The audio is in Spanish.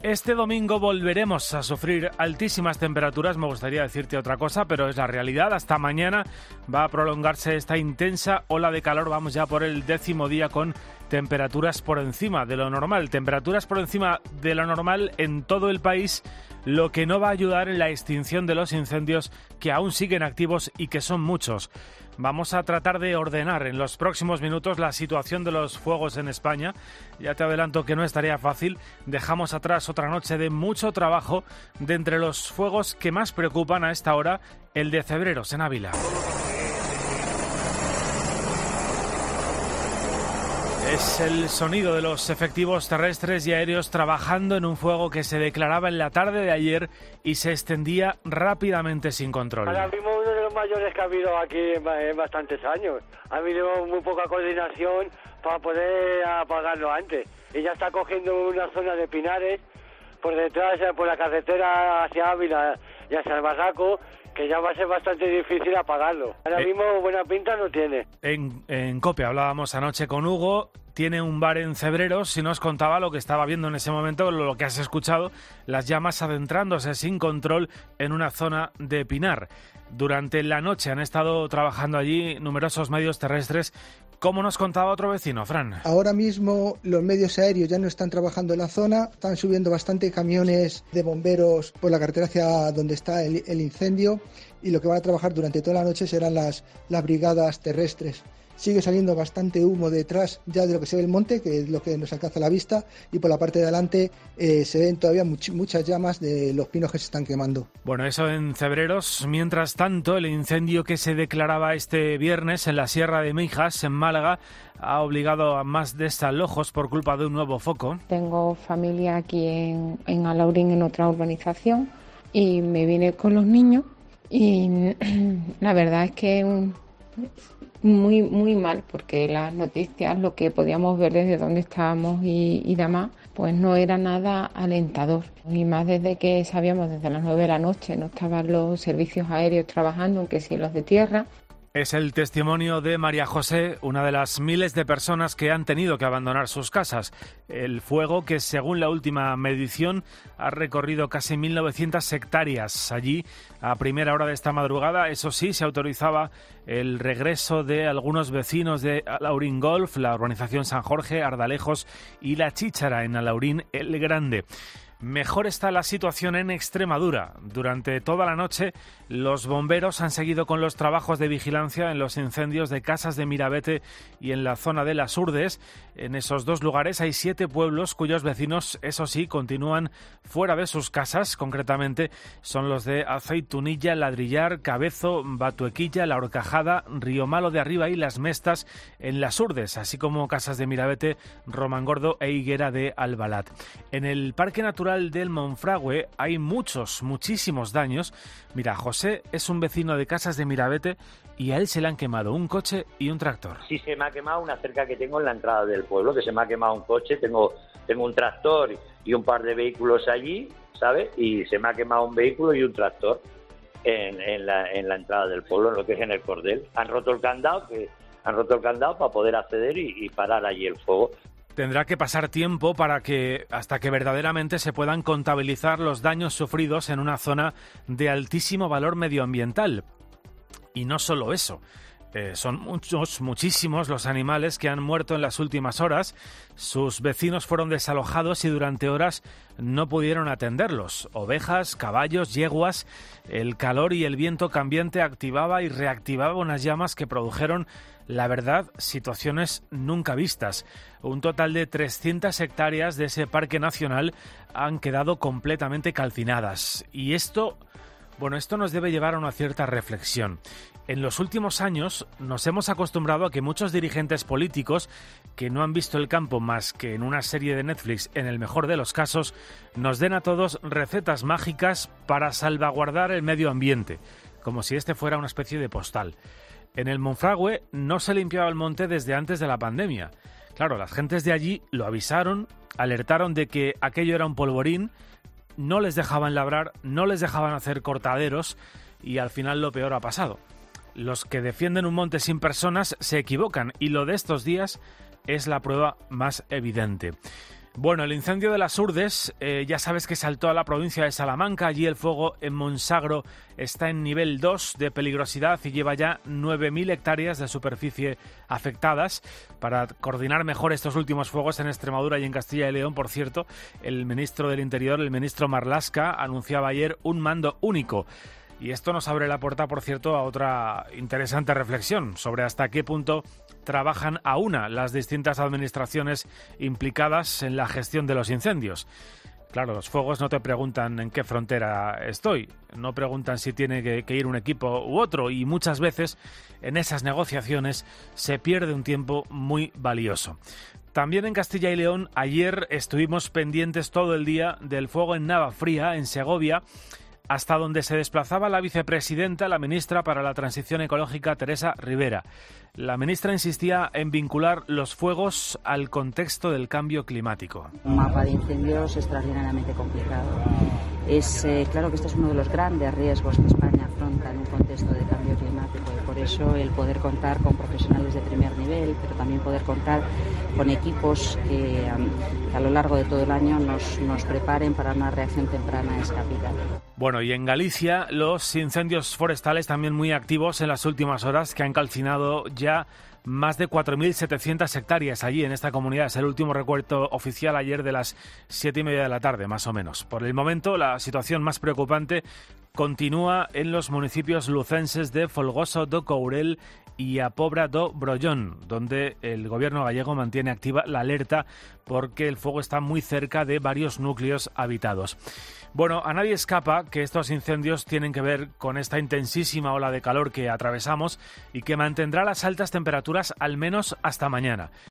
Este domingo volveremos a sufrir altísimas temperaturas, me gustaría decirte otra cosa, pero es la realidad. Hasta mañana va a prolongarse esta intensa ola de calor, vamos ya por el 10º día con temperaturas por encima de lo normal. Temperaturas por encima de lo normal en todo el país, lo que no va a ayudar en la extinción de los incendios que aún siguen activos y que son muchos. Vamos a tratar de ordenar en los próximos minutos la situación de los fuegos en España. Ya te adelanto que no es tarea fácil. Dejamos atrás otra noche de mucho trabajo. De entre los fuegos que más preocupan a esta hora, el de Cebreros, en Ávila. Es el sonido de los efectivos terrestres y aéreos trabajando en un fuego que se declaraba en la tarde de ayer y se extendía rápidamente sin control. Ahora mismo uno de los mayores que ha habido aquí en bastantes años. Ha habido muy poca coordinación para poder apagarlo antes. Y ya está cogiendo una zona de pinares por detrás, por la carretera hacia Ávila y hacia el Barraco, que ya va a ser bastante difícil apagarlo. Ahora mismo buena pinta no tiene. En COPE hablábamos anoche con Hugo. Tiene un bar en Cebreros y nos contaba lo que estaba viendo en ese momento, lo que has escuchado, las llamas adentrándose sin control en una zona de pinar. Durante la noche han estado trabajando allí numerosos medios terrestres. ¿Cómo nos contaba otro vecino, Fran? Ahora mismo los medios aéreos ya no están trabajando en la zona, están subiendo bastante camiones de bomberos por la carretera hacia donde está el incendio, y lo que van a trabajar durante toda la noche serán las brigadas terrestres. Sigue saliendo bastante humo detrás ya de lo que se ve el monte, que es lo que nos alcanza a la vista, y por la parte de adelante se ven todavía muchas llamas de los pinos que se están quemando. Bueno, eso en Cebreros. Mientras tanto, el incendio que se declaraba este viernes en la Sierra de Mijas, en Málaga, ha obligado a más desalojos por culpa de un nuevo foco. Tengo familia aquí en Alaurín, en otra urbanización, y me vine con los niños y la verdad es que muy muy mal, porque las noticias, lo que podíamos ver desde donde estábamos y demás, pues no era nada alentador. Y más desde que sabíamos desde las 9 de la noche no estaban los servicios aéreos trabajando, aunque sí los de tierra. Es el testimonio de María José, una de las miles de personas que han tenido que abandonar sus casas. El fuego, que según la última medición ha recorrido casi 1.900 hectáreas. Allí, a primera hora de esta madrugada, eso sí, se autorizaba el regreso de algunos vecinos de Alaurín Golf, la urbanización San Jorge, Ardalejos y La Chíchara, en Alaurín el Grande. Mejor está la situación en Extremadura. Durante toda la noche, los bomberos han seguido con los trabajos de vigilancia en los incendios de Casas de Mirabete y en la zona de Las Urdes. En esos dos lugares hay 7 pueblos cuyos vecinos, eso sí, continúan fuera de sus casas. Concretamente, son los de Aceitunilla, Ladrillar, Cabezo, Batuequilla, La Horcajada, Río Malo de Arriba y Las Mestas en Las Urdes, así como Casas de Mirabete, Romangordo e Higuera de Albalat. En el Parque Natural del Monfragüe hay muchísimos daños. Mira, José es un vecino de Casas de Mirabete y a él se le han quemado un coche y un tractor. Sí, se me ha quemado una cerca que tengo en la entrada del pueblo, que se me ha quemado un coche, tengo un tractor y un par de vehículos allí, ¿sabes? Y se me ha quemado un vehículo y un tractor en la entrada del pueblo, en lo que es en el cordel. Han roto el candado para poder acceder y parar allí el fuego. Tendrá que pasar tiempo hasta que verdaderamente se puedan contabilizar los daños sufridos en una zona de altísimo valor medioambiental. Y no solo eso. Son muchísimos los animales que han muerto en las últimas horas. Sus vecinos fueron desalojados y durante horas no pudieron atenderlos. Ovejas, caballos, yeguas. El calor y el viento cambiante activaba y reactivaba unas llamas que produjeron, la verdad, situaciones nunca vistas. Un total de 300 hectáreas de ese parque nacional han quedado completamente calcinadas. Y esto nos debe llevar a una cierta reflexión. En los últimos años nos hemos acostumbrado a que muchos dirigentes políticos que no han visto el campo más que en una serie de Netflix, en el mejor de los casos, nos den a todos recetas mágicas para salvaguardar el medio ambiente, como si este fuera una especie de postal. En el Monfragüe no se limpiaba el monte desde antes de la pandemia. Claro, las gentes de allí lo avisaron, alertaron de que aquello era un polvorín, no les dejaban labrar, no les dejaban hacer cortaderos y al final lo peor ha pasado. Los que defienden un monte sin personas se equivocan y lo de estos días es la prueba más evidente. Bueno, el incendio de las Urdes, ya sabes que saltó a la provincia de Salamanca. Allí el fuego en Monsagro está en nivel 2 de peligrosidad y lleva ya 9.000 hectáreas de superficie afectadas. Para coordinar mejor estos últimos fuegos en Extremadura y en Castilla y León, por cierto, el ministro del Interior, el ministro Marlaska, anunciaba ayer un mando único. Y esto nos abre la puerta, por cierto, a otra interesante reflexión sobre hasta qué punto trabajan a una las distintas administraciones implicadas en la gestión de los incendios. Claro, los fuegos no te preguntan en qué frontera estoy, no preguntan si tiene que ir un equipo u otro, y muchas veces en esas negociaciones se pierde un tiempo muy valioso. También en Castilla y León, ayer estuvimos pendientes todo el día del fuego en Navafría, en Segovia, hasta donde se desplazaba la vicepresidenta, la ministra para la Transición Ecológica, Teresa Rivera. La ministra insistía en vincular los fuegos al contexto del cambio climático. Un mapa de incendios extraordinariamente complicado. Es claro que este es uno de los grandes riesgos que España afronta en un contexto de cambio climático, y por eso el poder contar con profesionales de primer nivel, pero también poder contar con equipos que a lo largo de todo el año nos preparen para una reacción temprana es capital. Bueno, y en Galicia los incendios forestales también muy activos en las últimas horas, que han calcinado ya más de 4.700 hectáreas allí en esta comunidad. Es el último recuento oficial ayer de las 7:30 de la tarde, más o menos. Por el momento, la situación más preocupante continúa en los municipios lucenses de Folgoso do Courel y a Pobra do Brollón, donde el gobierno gallego mantiene activa la alerta porque el fuego está muy cerca de varios núcleos habitados. Bueno, a nadie escapa que estos incendios tienen que ver con esta intensísima ola de calor que atravesamos y que mantendrá las altas temperaturas al menos hasta mañana.